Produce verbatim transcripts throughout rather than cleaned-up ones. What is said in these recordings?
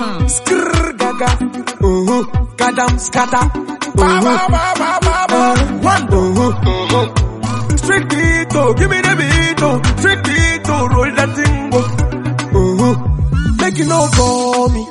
com. Skrrr gaga, uh-huh. Gadam scatter, uh-huh. One, uh-huh. Straight beat, oh, give me the beat, oh. Straight beat, oh, roll that thing, oh. Uh-huh. Make you know for me.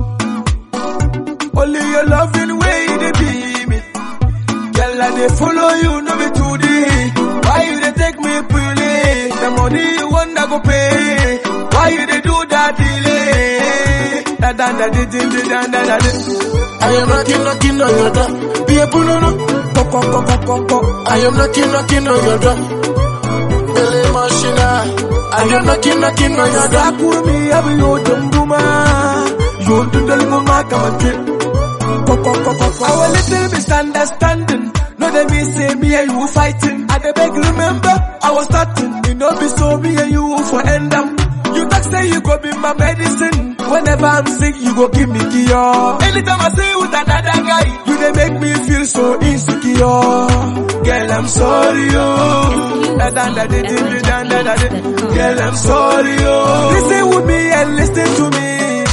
Only your loving way they be me. Girl, I they follow you, no be to the. Why you they take me pretty? The money you want, I go pay. Why you they do that delay? Da da da da da da da da da. I am knocking, knocking on your door. Be a punono. Coco, coco, coco. I am knocking, knocking on your door. Billy Machina. I am knocking, knocking on your door. Sakumi, I be your dumbuma. You do the luma, come and get. Coco, coco, coco. Our little misunderstanding. No, they me say me and you fighting. I the beg remember, I was starting. You know, be so me and you for end up. You talk say you go be my medicine. Whenever I'm sick, you go give me cure. Anytime I say with another guy, you they make me feel so insecure. Girl, I'm sorry, oh. Da da da da da da da da da. Girl, I'm sorry, oh. Listen with me and listen to me.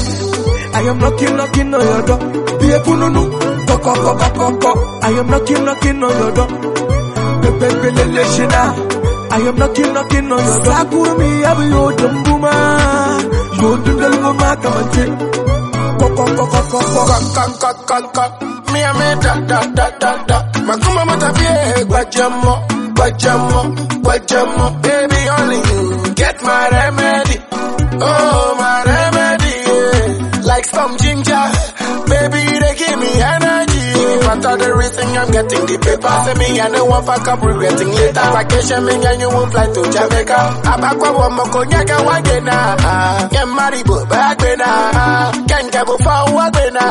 I am knocking, knocking on your door. Be a pununu. Coco, coco, coco. I am knocking, knocking on your door. Pepe, pepe, leshina. I am knocking, knocking on your door. Sakumi, I be your dumbuma. You do the luma, come and take. Coco, coco, coco, coco, coco, coco. Me a me da da da da da. Makuma matapie, guajamo, guajamo, guajamo. Baby, only you get my remedy. Oh, my remedy. Yeah. Like some ginger, baby, they give me energy. But all the reason I'm getting the paper. Say me, I know one fuck up regretting later. Vacation me and you won't fly to Jamaica. Abakwa wamo konyaka wagena. Get married but bagena. Can't get for wagena.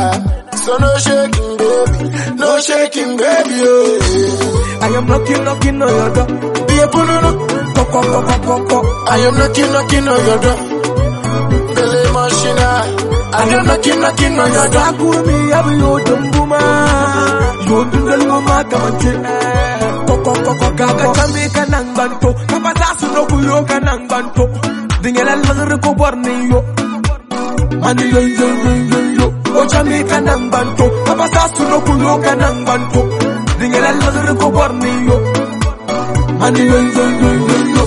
So no shaking baby, no shaking baby. Oh. I am knocking, knocking on your door. Be a punono. Coco, coco, coco. I am knocking, knocking on your door. Billy Machina. I am knocking, knocking on your door. Sakumi, I be your dumbuma. You do the luma, come and take. Coco, coco, gaga, Jamaica nang banto. Kapatasu no kuyo ka nang banto. Dingela langre ko borni yo. Mani yo yo yo yo yo. O Jamaica nang banto. Kapatasu no kuyo ka nang banto. Dingela langre ko borni yo. Mani yo yo yo yo yo.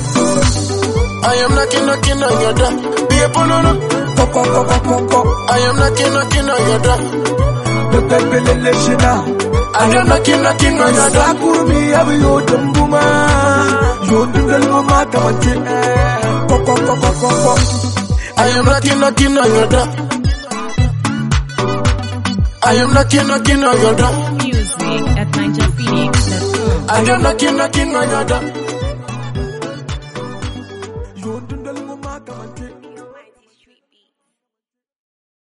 I am knocking, knocking on your door. Be a punono. Coco, coco, coco. I am knocking, knocking on your door. Pepe, pepe, leshina. I am knocking, knocking on your door. Sakumi, I be your dumbuma. You do the luma, come and take. Coco, coco, coco. I am knocking, knocking on your door. I am knocking, knocking on your door. Music at ninja phoenix dot com. I am knocking, knocking on your door. You do the luma, come and take.